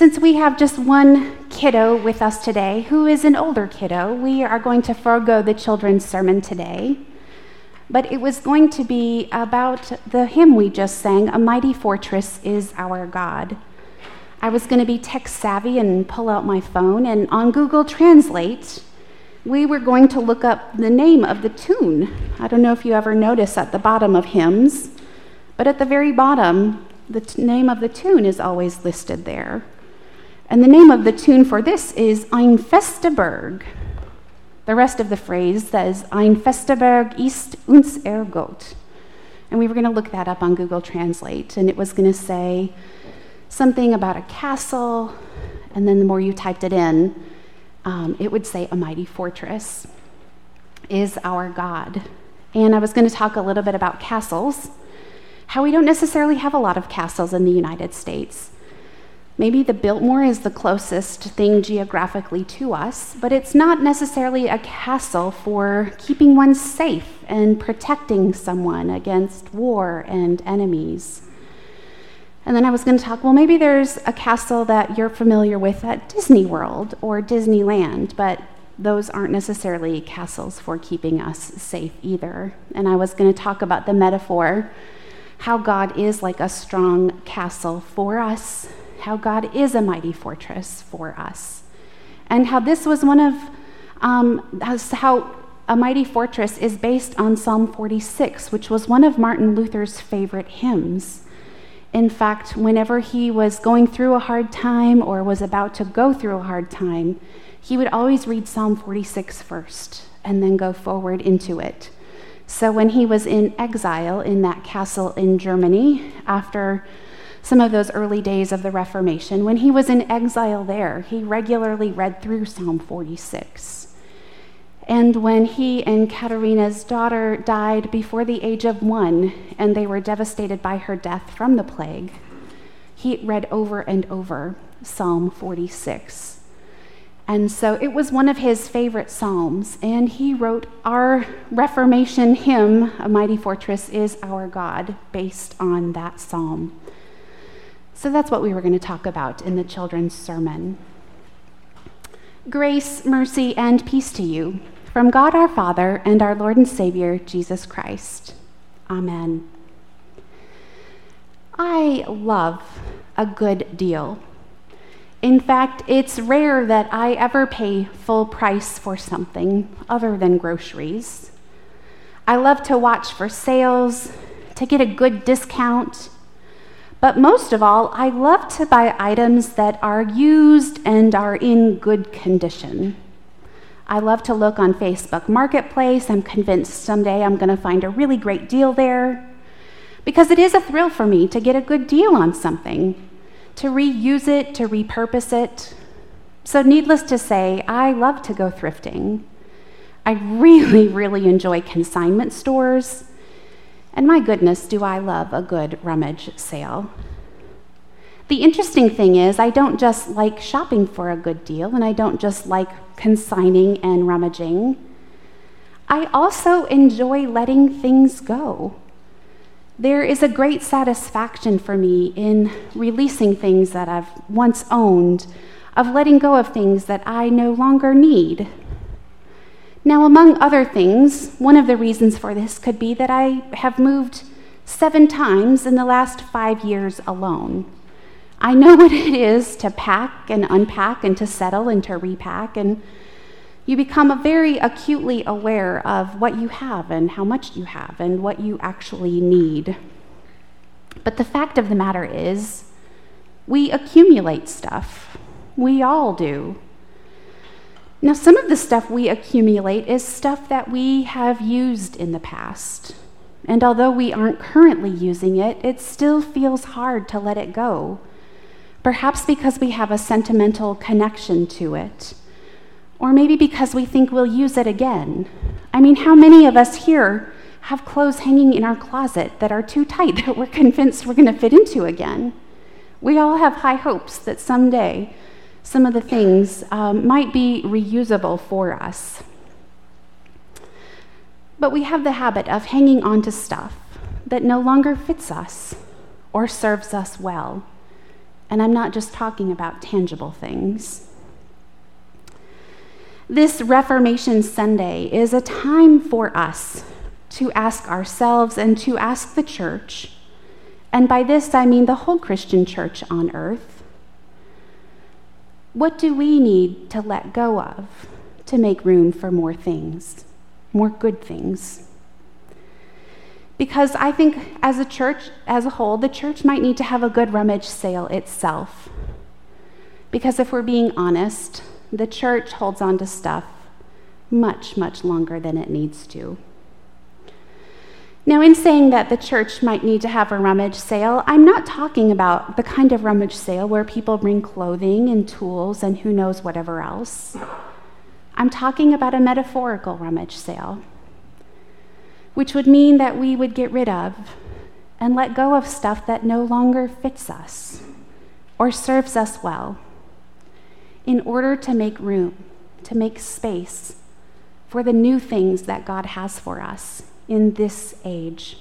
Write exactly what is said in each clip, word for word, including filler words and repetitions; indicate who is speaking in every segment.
Speaker 1: since we have just one kiddo with us today, who is an older kiddo, we are going to forego the children's sermon today. But it was going to be about the hymn we just sang, "A Mighty Fortress is Our God." I was going to be tech savvy and pull out my phone, and on Google Translate, we were going to look up the name of the tune. I don't know if you ever notice at the bottom of hymns, but at the very bottom, the t- name of the tune is always listed there. And the name of the tune for this is Ein Festeberg. The rest of the phrase says, Ein Festeberg ist uns ergot. And we were going to look that up on Google Translate, and it was going to say something about a castle, and then the more you typed it in, um, it would say a mighty fortress is our God. And I was going to talk a little bit about castles, how we don't necessarily have a lot of castles in the United States. Maybe the Biltmore is the closest thing geographically to us, but it's not necessarily a castle for keeping one safe and protecting someone against war and enemies. And then I was going to talk, well, maybe there's a castle that you're familiar with at Disney World or Disneyland, but those aren't necessarily castles for keeping us safe either. And I was going to talk about the metaphor, how God is like a strong castle for us, how God is a mighty fortress for us, and how this was one of, um, how a mighty fortress is based on Psalm forty-six, which was one of Martin Luther's favorite hymns. In fact, whenever he was going through a hard time or was about to go through a hard time, he would always read Psalm forty-six first and then go forward into it. So when he was in exile in that castle in Germany, after some of those early days of the Reformation, when he was in exile there, he regularly read through Psalm forty-six. And when he and Katerina's daughter died before the age of one, and they were devastated by her death from the plague, he read over and over Psalm forty-six. And so it was one of his favorite psalms, and he wrote our Reformation hymn, "A Mighty Fortress is Our God," based on that psalm. So that's what we were going to talk about in the children's sermon. Grace, mercy, and peace to you from God our Father and our Lord and Savior, Jesus Christ. Amen. I love a good deal. In fact, it's rare that I ever pay full price for something other than groceries. I love to watch for sales, to get a good discount, but most of all, I love to buy items that are used and are in good condition. I love to look on Facebook Marketplace. I'm convinced someday I'm going to find a really great deal there, because it is a thrill for me to get a good deal on something, to reuse it, to repurpose it. So needless to say, I love to go thrifting. I really, really enjoy consignment stores. And my goodness, do I love a good rummage sale. The interesting thing is, I don't just like shopping for a good deal, and I don't just like consigning and rummaging. I also enjoy letting things go. There is a great satisfaction for me in releasing things that I've once owned, of letting go of things that I no longer need. Now, among other things, one of the reasons for this could be that I have moved seven times in the last five years alone. I know what it is to pack and unpack and to settle and to repack, and you become very acutely aware of what you have and how much you have and what you actually need. But the fact of the matter is, we accumulate stuff. We all do. Now, some of the stuff we accumulate is stuff that we have used in the past. And although we aren't currently using it, it still feels hard to let it go. Perhaps because we have a sentimental connection to it. Or maybe because we think we'll use it again. I mean, how many of us here have clothes hanging in our closet that are too tight that we're convinced we're going to fit into again? We all have high hopes that someday some of the things um, might be reusable for us. But we have the habit of hanging on to stuff that no longer fits us or serves us well. And I'm not just talking about tangible things. This Reformation Sunday is a time for us to ask ourselves and to ask the church, and by this I mean the whole Christian church on earth, what do we need to let go of to make room for more things, more good things? Because I think as a church, as a whole, the church might need to have a good rummage sale itself. Because if we're being honest, the church holds on to stuff much, much longer than it needs to. Now, in saying that the church might need to have a rummage sale, I'm not talking about the kind of rummage sale where people bring clothing and tools and who knows whatever else. I'm talking about a metaphorical rummage sale, which would mean that we would get rid of and let go of stuff that no longer fits us or serves us well, in order to make room, to make space for the new things that God has for us in this age.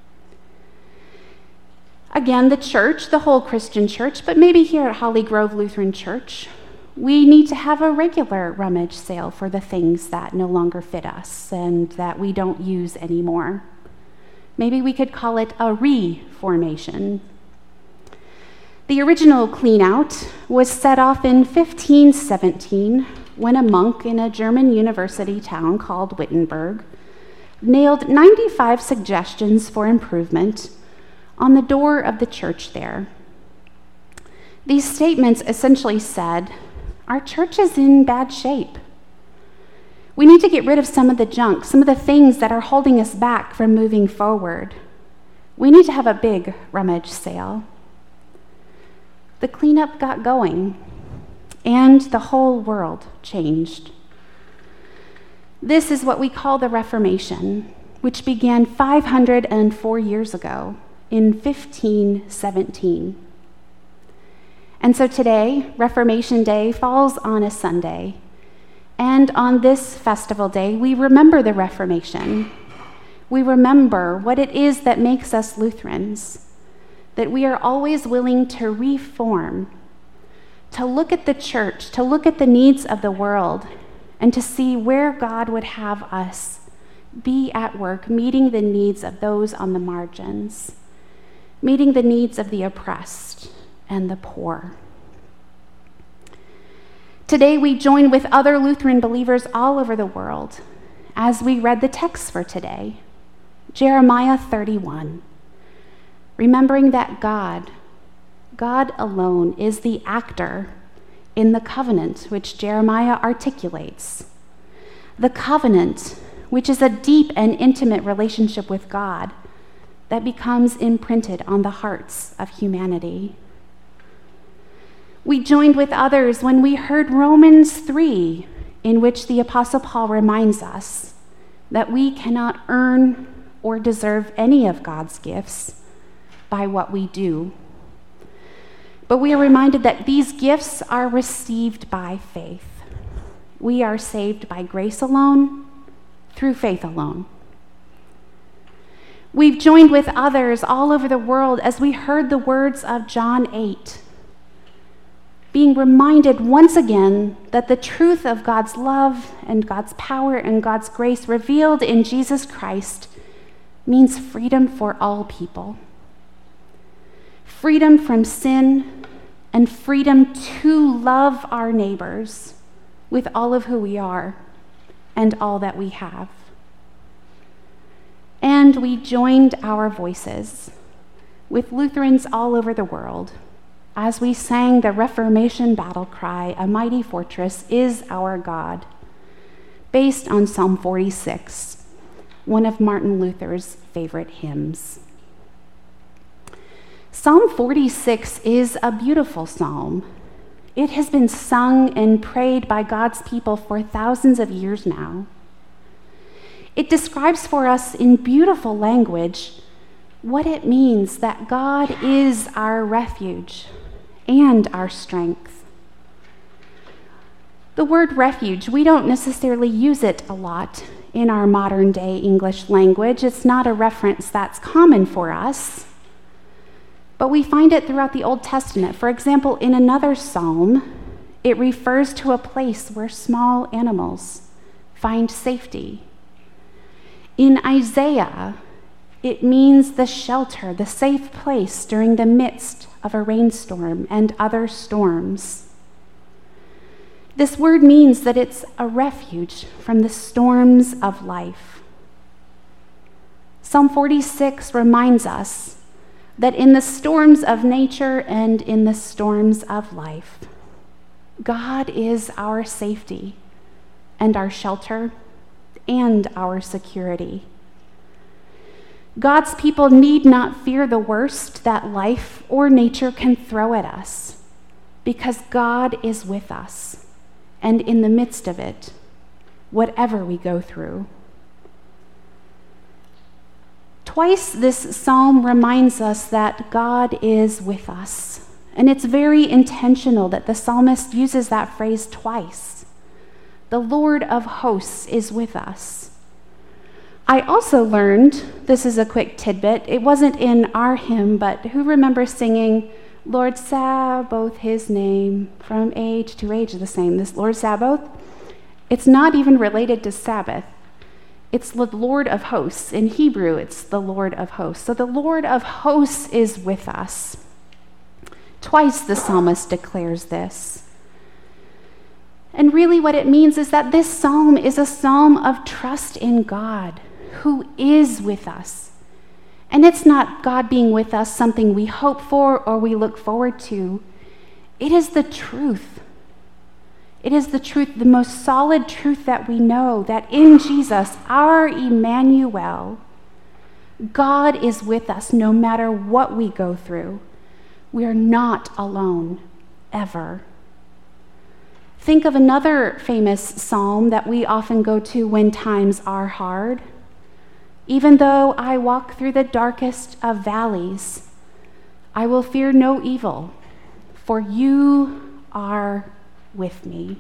Speaker 1: Again, the church, the whole Christian church, but maybe here at Holly Grove Lutheran Church, we need to have a regular rummage sale for the things that no longer fit us and that we don't use anymore. Maybe we could call it a reformation. The original clean-out was set off in fifteen seventeen when a monk in a German university town called Wittenberg nailed ninety-five suggestions for improvement on the door of the church there. These statements essentially said, our church is in bad shape. We need to get rid of some of the junk, some of the things that are holding us back from moving forward. We need to have a big rummage sale. The cleanup got going, and the whole world changed. This is what we call the Reformation, which began five hundred four years ago in fifteen seventeen. And so today, Reformation Day falls on a Sunday, and on this festival day, we remember the Reformation. We remember what it is that makes us Lutherans, that we are always willing to reform, to look at the church, to look at the needs of the world, and to see where God would have us be at work, meeting the needs of those on the margins, meeting the needs of the oppressed and the poor. Today, we join with other Lutheran believers all over the world as we read the text for today, Jeremiah thirty-one, remembering that God, God alone is the actor in the covenant which Jeremiah articulates. The covenant, which is a deep and intimate relationship with God that becomes imprinted on the hearts of humanity. We joined with others when we heard Romans three, in which the Apostle Paul reminds us that we cannot earn or deserve any of God's gifts by what we do. But we are reminded that these gifts are received by faith. We are saved by grace alone, through faith alone. We've joined with others all over the world as we heard the words of John eight, being reminded once again that the truth of God's love and God's power and God's grace revealed in Jesus Christ means freedom for all people. Freedom from sin and freedom to love our neighbors with all of who we are and all that we have. And we joined our voices with Lutherans all over the world as we sang the Reformation battle cry, "A Mighty Fortress is Our God," based on Psalm forty-six, one of Martin Luther's favorite hymns. Psalm forty-six is a beautiful psalm. It has been sung and prayed by God's people for thousands of years now. It describes for us in beautiful language what it means that God is our refuge and our strength. The word refuge, we don't necessarily use it a lot in our modern day English language. It's not a reference that's common for us. But we find it throughout the Old Testament. For example, in another psalm, it refers to a place where small animals find safety. In Isaiah, it means the shelter, the safe place during the midst of a rainstorm and other storms. This word means that it's a refuge from the storms of life. Psalm forty-six reminds us that in the storms of nature and in the storms of life, God is our safety and our shelter and our security. God's people need not fear the worst that life or nature can throw at us, because God is with us and in the midst of it, whatever we go through. Twice this psalm reminds us that God is with us, and it's very intentional that the psalmist uses that phrase twice. The Lord of hosts is with us. I also learned, this is a quick tidbit, it wasn't in our hymn, but who remembers singing, Lord Sabaoth, his name, from age to age the same, this Lord Sabaoth? It's not even related to Sabbath. It's the Lord of hosts. In Hebrew, it's the Lord of hosts. So the Lord of hosts is with us. Twice the psalmist declares this. And really what it means is that this psalm is a psalm of trust in God, who is with us. And it's not God being with us something we hope for or we look forward to. It is the truth. It is the truth, the most solid truth that we know, that in Jesus, our Emmanuel, God is with us no matter what we go through. We are not alone, ever. Think of another famous psalm that we often go to when times are hard. Even though I walk through the darkest of valleys, I will fear no evil, for you are with me.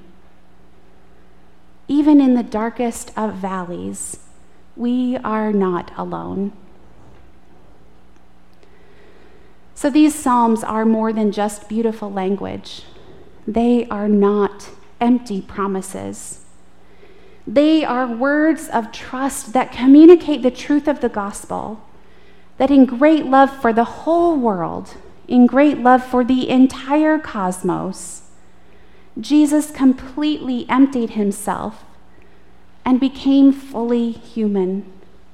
Speaker 1: Even in the darkest of valleys, we are not alone. So these psalms are more than just beautiful language. They are not empty promises. They are words of trust that communicate the truth of the gospel, that in great love for the whole world, in great love for the entire cosmos, Jesus completely emptied himself and became fully human.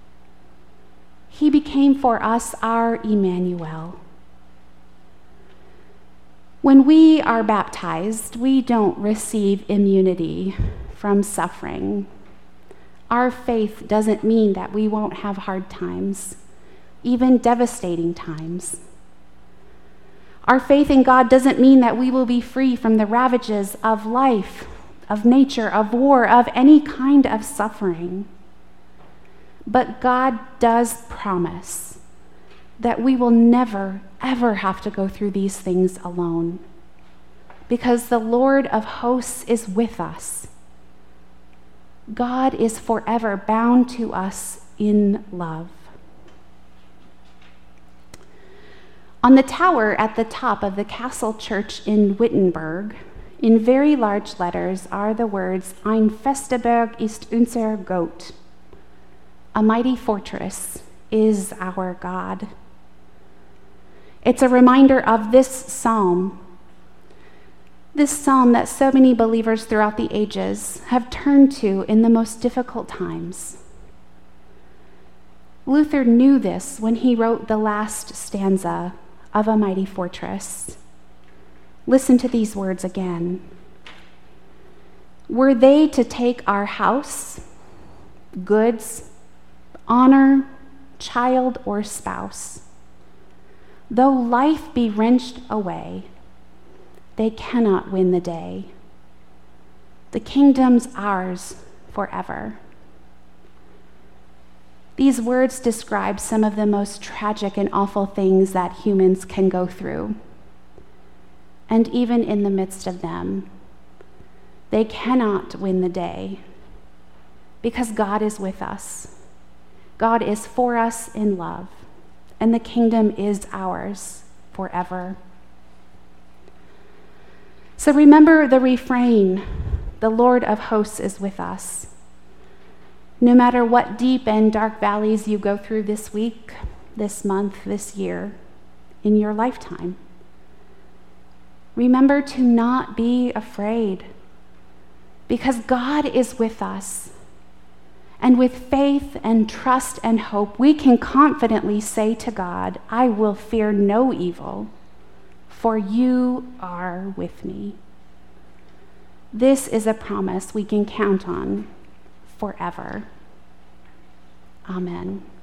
Speaker 1: He became for us our Emmanuel. When we are baptized, we don't receive immunity from suffering. Our faith doesn't mean that we won't have hard times, even devastating times. Our faith in God doesn't mean that we will be free from the ravages of life, of nature, of war, of any kind of suffering. But God does promise that we will never, ever have to go through these things alone, because the Lord of hosts is with us. God is forever bound to us in love. On the tower at the top of the castle church in Wittenberg, in very large letters, are the words, Ein feste Burg ist unser Gott. A mighty fortress is our God. It's a reminder of this psalm, this psalm that so many believers throughout the ages have turned to in the most difficult times. Luther knew this when he wrote the last stanza of A Mighty Fortress. Listen to these words again. Were they to take our house, goods, honor, child, or spouse, though life be wrenched away, they cannot win the day. The kingdom's ours forever. These words describe some of the most tragic and awful things that humans can go through. And even in the midst of them, they cannot win the day because God is with us. God is for us in love, and the kingdom is ours forever. So remember the refrain, the Lord of hosts is with us. No matter what deep and dark valleys you go through this week, this month, this year, in your lifetime, remember to not be afraid, because God is with us. And with faith and trust and hope, we can confidently say to God, I will fear no evil, for you are with me. This is a promise we can count on forever. Amen.